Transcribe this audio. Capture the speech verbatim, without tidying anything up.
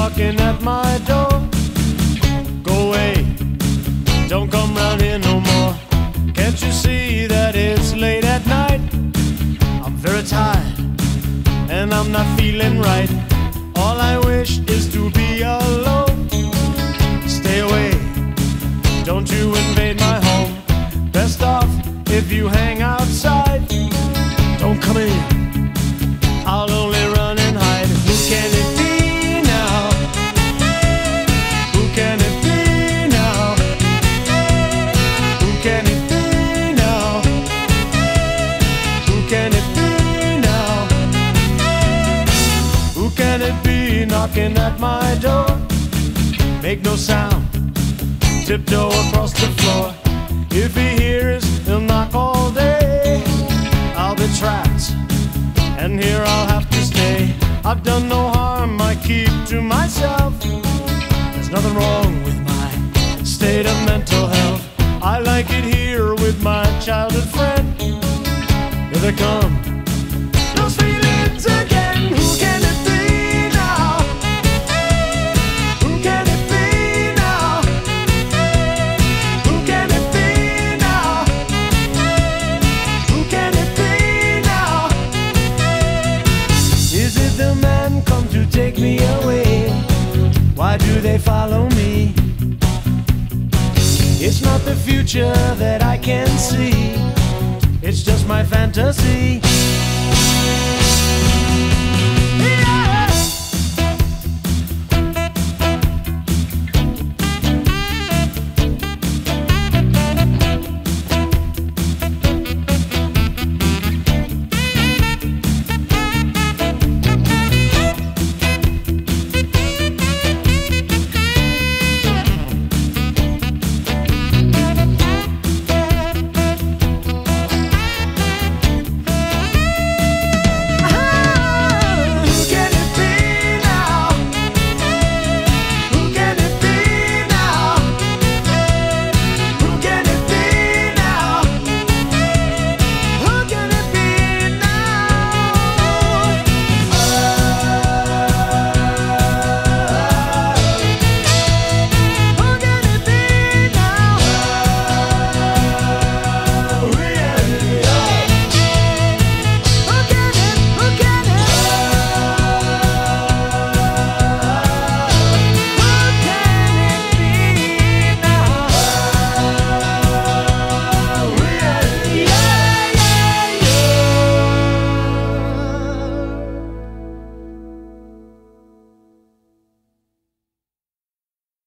knocking at my door. Go away, don't come round here no more. Can't you see that it's late at night? I'm very tired and I'm not feeling right. All I wish is to be alone. Stay away, don't you invade my home. Best off if you hang outside. Don't come in, I'll only run and hide. Who can it be now? Who can it be now? Who can it be now? Who can it be now? Who can it be knocking at my door? Make no sound, tiptoe across the floor. If he hears, he'll knock all day. I'll be trapped, and here I'll have to stay. I've done no harm, I keep to myself. There's nothing wrong with my state of mental health. I like it here with my childhood friend. Here they come, those feelings again. Who can it be now? Who can it be now? Who can it be now? Who can it be now? Is it the man come to take me away? Why do they follow me? It's not the future that I can see, it's just my fantasy.